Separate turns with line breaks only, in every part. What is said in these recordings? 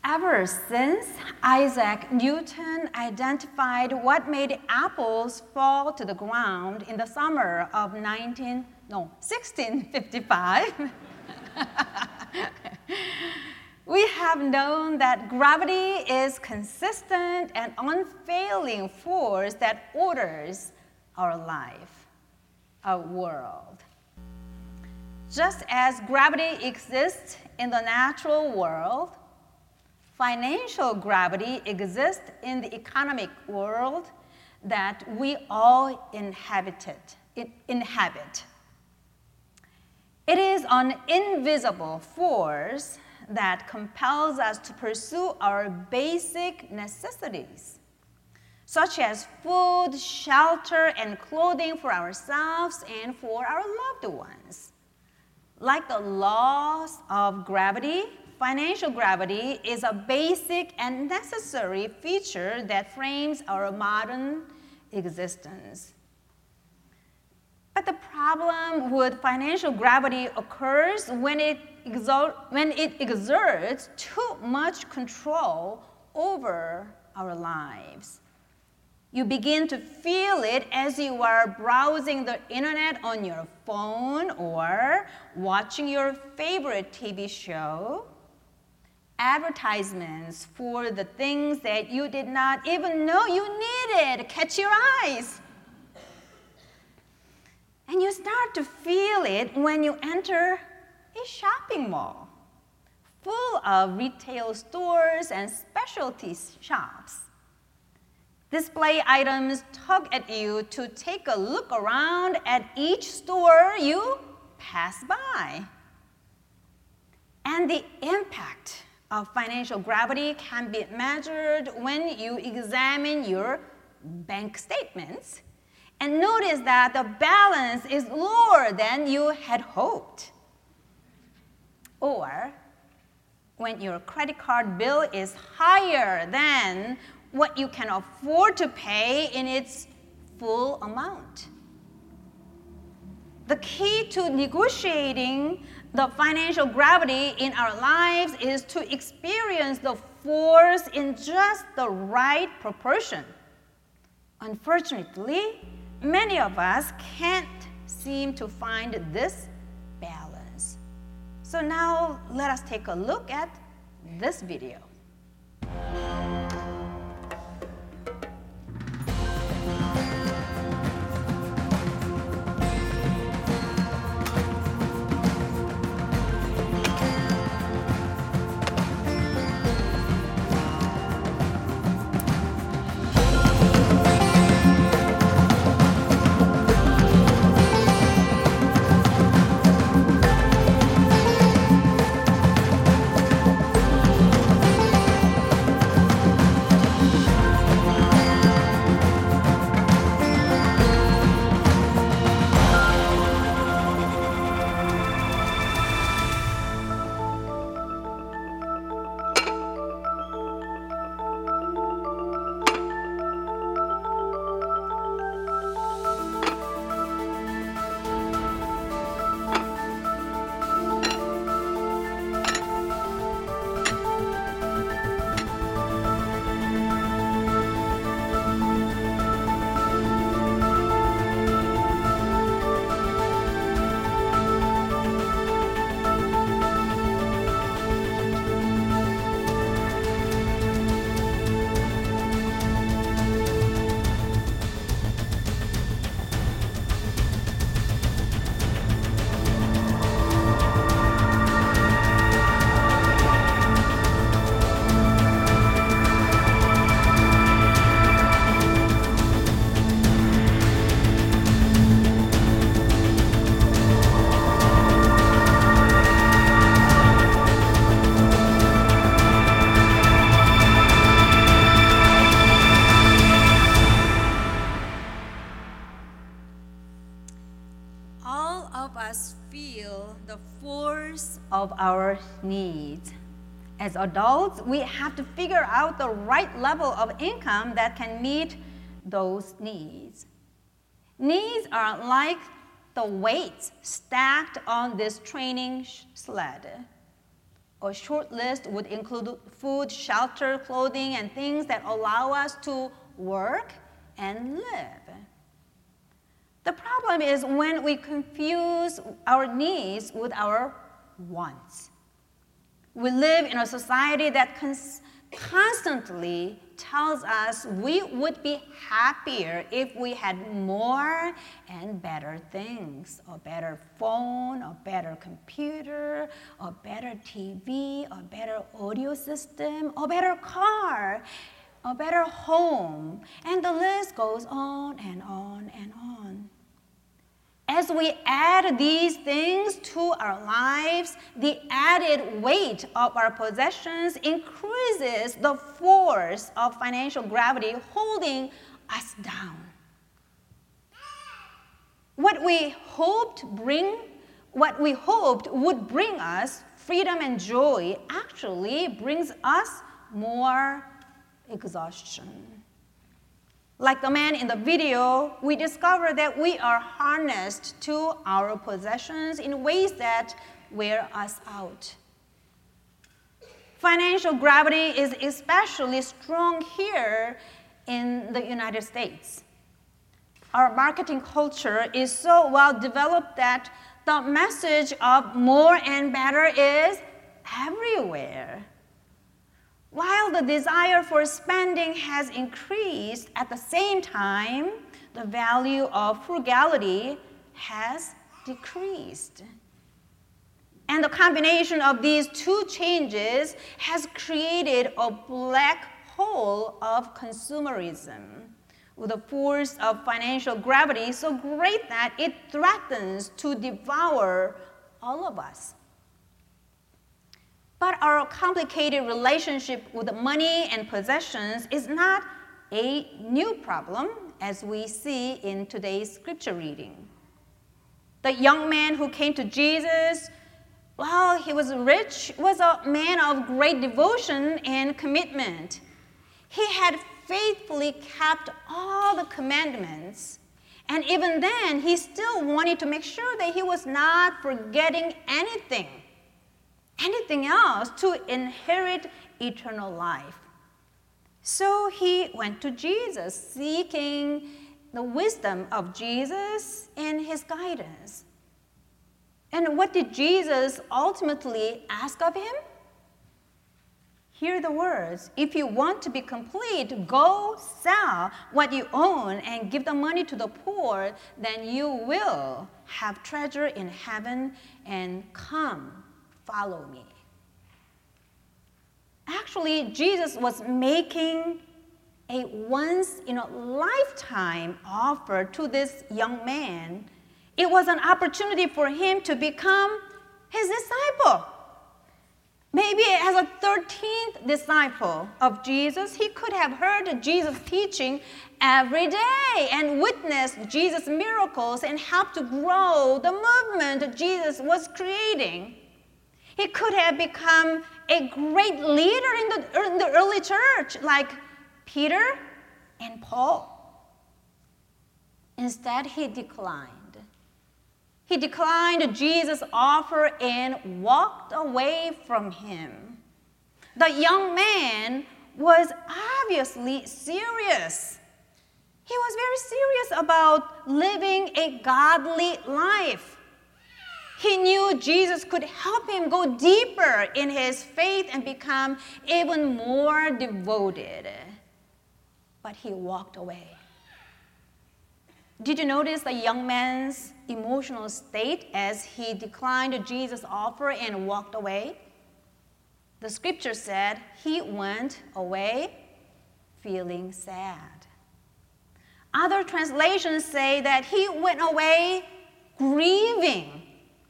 Ever since Isaac Newton identified what made apples fall to the ground in the summer of 1655, we have known that gravity is consistent and unfailing force that orders our life, our world. Just as gravity exists in the natural world, financial gravity exists in the economic world that we all inhabit. It is an invisible force that compels us to pursue our basic necessities, such as food, shelter, and clothing for ourselves and for our loved ones. Like the laws of gravity, financial gravity is a basic and necessary feature that frames our modern existence. But the problem with financial gravity occurs when it exerts too much control over our lives. You begin to feel it as you are browsing the internet on your phone or watching your favorite TV show. Advertisements for the things that you did not even know you needed catch your eyes. And you start to feel it when you enter a shopping mall full of retail stores and specialty shops. Display items tug at you to take a look around at each store you pass by. And the impact of financial gravity can be measured when you examine your bank statements and notice that the balance is lower than you had hoped. Or when your credit card bill is higher than what you can afford to pay in its full amount. The key to negotiating the financial gravity in our lives is to experience the force in just the right proportion. Unfortunately, many of us can't seem to find this balance. So now let us take a look at this video. Of our needs. As adults, we have to figure out the right level of income that can meet those needs. Needs are like the weights stacked on this training sled. A short list would include food, shelter, clothing, and things that allow us to work and live. The problem is when we confuse our needs with our wants. We live in a society that constantly tells us we would be happier if we had more and better things, a better phone, a better computer, a better TV, a better audio system, a better car, a better home, and the list goes on and on and on. As we add these things to our lives, the added weight of our possessions increases the force of financial gravity holding us down. What we hoped would bring us freedom and joy actually brings us more exhaustion. Like the man in the video, we discover that we are harnessed to our possessions in ways that wear us out. Financial gravity is especially strong here in the United States. Our marketing culture is so well developed that the message of more and better is everywhere. While the desire for spending has increased, at the same time, the value of frugality has decreased. And the combination of these two changes has created a black hole of consumerism, with the force of financial gravity so great that it threatens to devour all of us. But our complicated relationship with money and possessions is not a new problem, as we see in today's scripture reading. The young man who came to Jesus, while he was rich, was a man of great devotion and commitment. He had faithfully kept all the commandments, and even then, he still wanted to make sure that he was not forgetting anything else to inherit eternal life. So he went to Jesus, seeking the wisdom of Jesus and his guidance. And what did Jesus ultimately ask of him? Hear the words, "If you want to be complete, go sell what you own and give the money to the poor, then you will have treasure in heaven, and come, follow me." Actually, Jesus was making a once-in-a-lifetime offer to this young man. It was an opportunity for him to become his disciple. Maybe as a 13th disciple of Jesus, he could have heard Jesus teaching every day and witnessed Jesus' miracles and helped to grow the movement Jesus was creating. He could have become a great leader in the early church, like Peter and Paul. Instead, he declined. He declined Jesus' offer and walked away from him. The young man was obviously serious. He was very serious about living a godly life. He knew Jesus could help him go deeper in his faith and become even more devoted. But he walked away. Did you notice the young man's emotional state as he declined Jesus' offer and walked away? The scripture said he went away feeling sad. Other translations say that he went away grieving.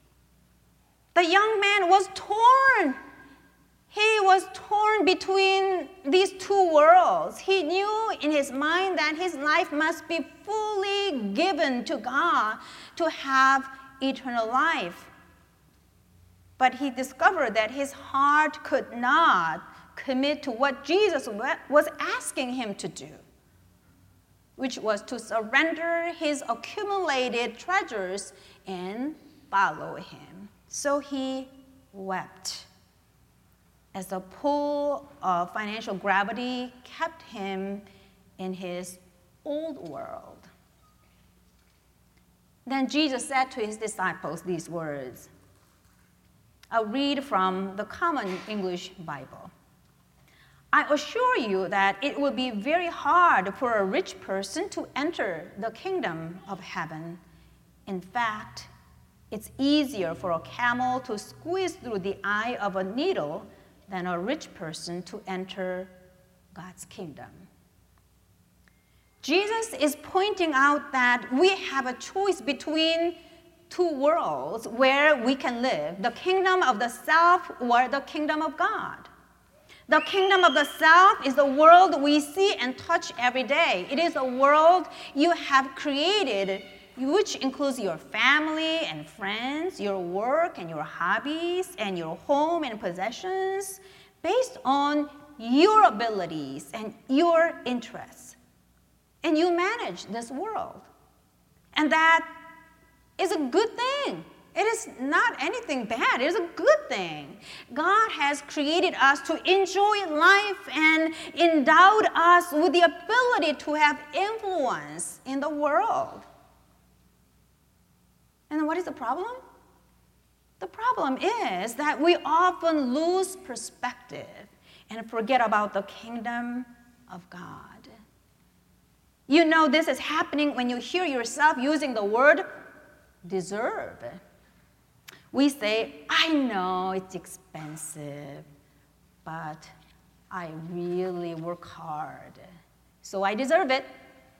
The young man was torn. He was torn between these two worlds. He knew in his mind that his life must be fully given to God to have eternal life. But he discovered that his heart could not commit to what Jesus was asking him to do, which was to surrender his accumulated treasures and follow him. So he wept. as the pull of financial gravity kept him in his old world. Then Jesus said to his disciples these words. I'll read from the Common English Bible. I assure you that it will be very hard for a rich person to enter the kingdom of heaven. In fact, it's easier for a camel to squeeze through the eye of a needle than a rich person to enter God's kingdom. Jesus is pointing out that we have a choice between two worlds where we can live, the kingdom of the self or the kingdom of God. The kingdom of the self is the world we see and touch every day. It is a world you have created, which includes your family and friends, your work and your hobbies, and your home and possessions, based on your abilities and your interests. And you manage this world. And that is a good thing. It is not anything bad. It is a good thing. God has created us to enjoy life and endowed us with the ability to have influence in the world. And what is the problem? The problem is that we often lose perspective and forget about the kingdom of God. You know this is happening when you hear yourself using the word deserve. We say, I know it's expensive, but I really work hard, so I deserve it.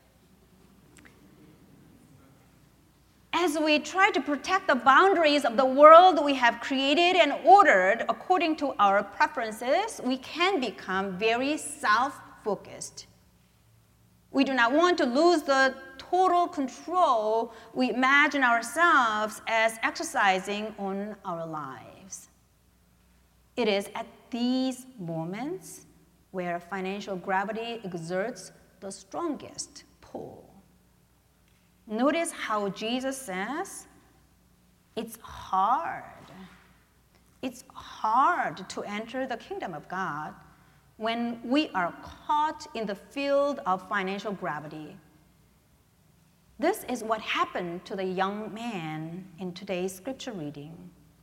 As we try to protect the boundaries of the world we have created and ordered according to our preferences, we can become very self-focused. We do not want to lose the total control we imagine ourselves as exercising on our lives. It is at these moments where financial gravity exerts the strongest pull. Notice how Jesus says, it's hard. It's hard to enter the kingdom of God when we are caught in the field of financial gravity. This is what happened to the young man in today's scripture reading.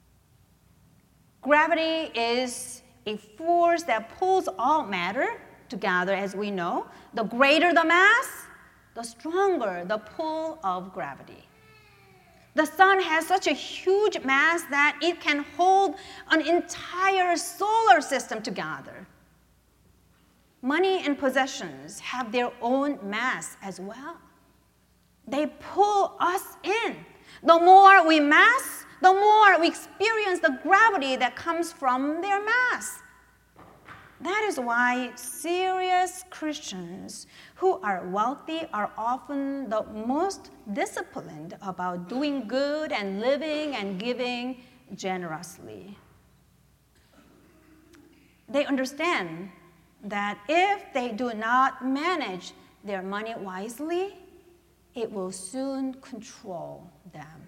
Gravity is a force that pulls all matter together, as we know. The greater the mass, the stronger the pull of gravity. The sun has such a huge mass that it can hold an entire solar system together. Money and possessions have their own mass as well. They pull us in. The more we mass, the more we experience the gravity that comes from their mass. That is why serious Christians who are wealthy are often the most disciplined about doing good and living and giving generously. They understand that if they do not manage their money wisely, it will soon control them.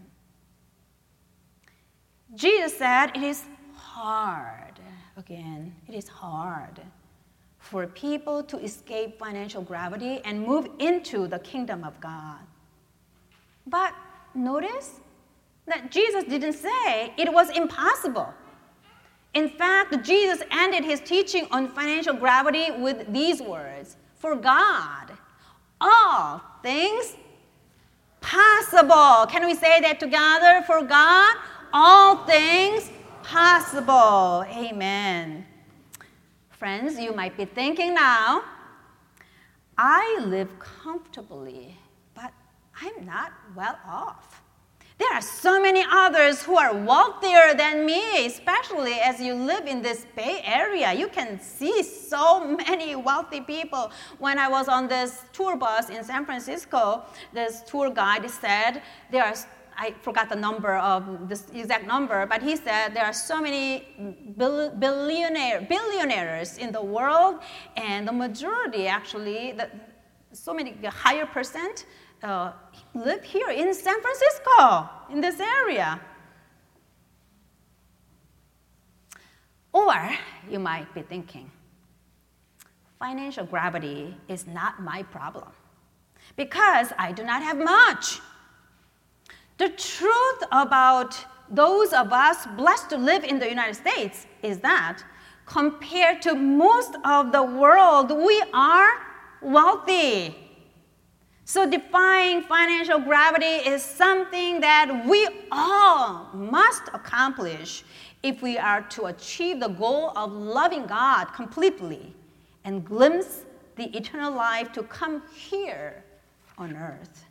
Jesus said it is hard, again, it is hard for people to escape financial gravity and move into the kingdom of God. But notice that Jesus didn't say it was impossible. In fact, Jesus ended his teaching on financial gravity with these words, for God, all things possible. Can we say that together? For God, all things possible. Amen. Friends, you might be thinking now, I live comfortably, but I'm not well off. There are so many others who are wealthier than me, especially as you live in this Bay Area. You can see so many wealthy people. When I was on this tour bus in San Francisco, this tour guide said I forgot the number of this exact number, but he said there are so many billionaires in the world, and the majority actually, so many higher percent live here in San Francisco, in this area. Or Or you might be thinking, financial gravity is not my problem because I do not have much. The truth about those of us blessed to live in the United States is that compared to most of the world, we are wealthy. So defying financial gravity is something that we all must accomplish if we are to achieve the goal of loving God completely and glimpse the eternal life to come here on earth.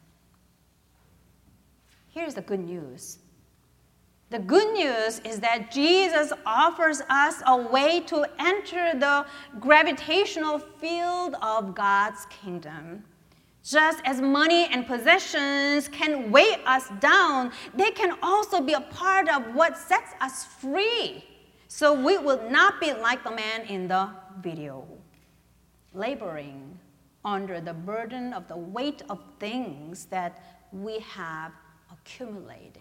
Here's the good news. The good news is that Jesus offers us a way to enter the gravitational field of God's kingdom. Just as money and possessions can weigh us down, they can also be a part of what sets us free. So we will not be like the man in the video, laboring under the burden of the weight of things that we have accumulated.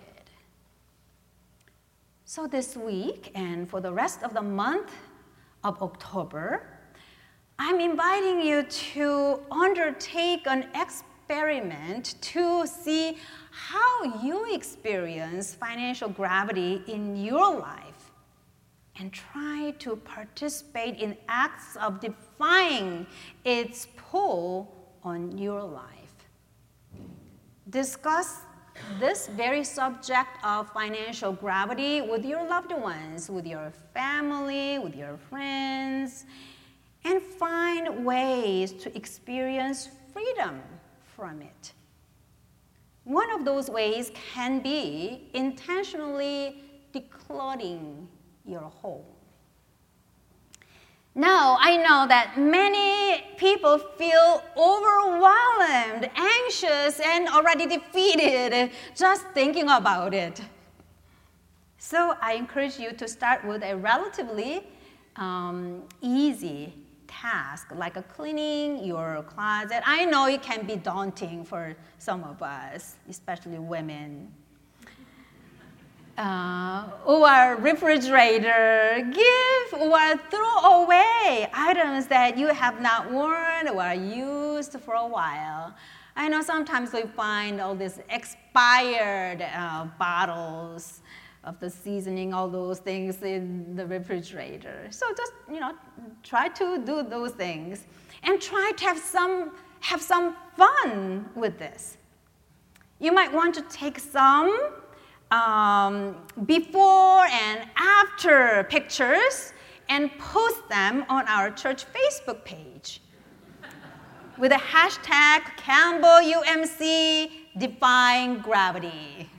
So this week and for the rest of the month of October, I'm inviting you to undertake an experiment to see how you experience financial gravity in your life and try to participate in acts of defying its pull on your life. Discuss this very subject of financial gravity with your loved ones, with your family, with your friends, and find ways to experience freedom from it. One of those ways can be intentionally decluttering your home. Now, I know that many people feel overwhelmed, anxious, and already defeated just thinking about it. So I encourage you to start with a relatively easy task, like cleaning your closet. I know it can be daunting for some of us, especially women. Or refrigerator, give or throw away items that you have not worn or used for a while. I know sometimes we find all these expired bottles of the seasoning, all those things in the refrigerator. So just, try to do those things and try to have some fun with this. You might want to take some before and after pictures and post them on our church Facebook page with the hashtag CampbellUMC Defying Gravity.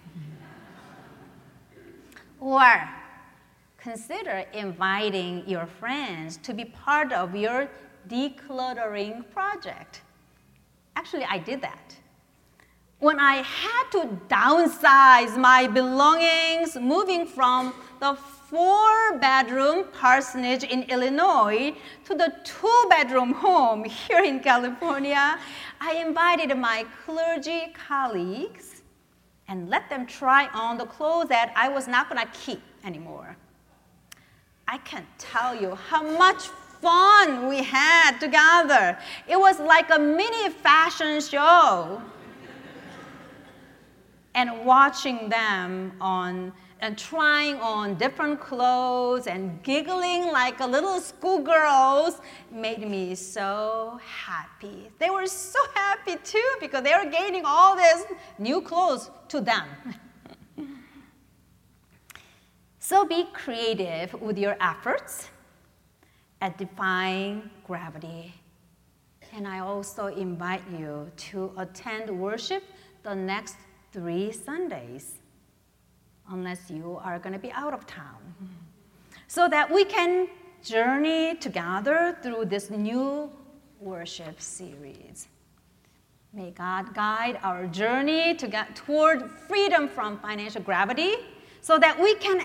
Or consider inviting your friends to be part of your decluttering project. Actually, I did that. When I had to downsize my belongings, moving from the 4-bedroom parsonage in Illinois to the 2-bedroom home here in California, I invited my clergy colleagues and let them try on the clothes that I was not going to keep anymore. I can't tell you how much fun we had together. It was like a mini fashion show. And watching them and trying on different clothes and giggling like a little schoolgirls made me so happy. They were so happy too because they were gaining all these new clothes to them. So be creative with your efforts at defying gravity. And I also invite you to attend worship the next 3 Sundays, unless you are going to be out of town, so that we can journey together through this new worship series. May God guide our journey to get toward freedom from financial gravity so that we can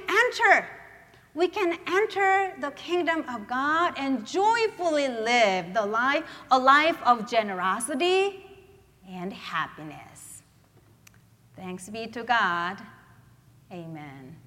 enter the kingdom of God and joyfully live a life of generosity and happiness. Thanks be to God. Amen.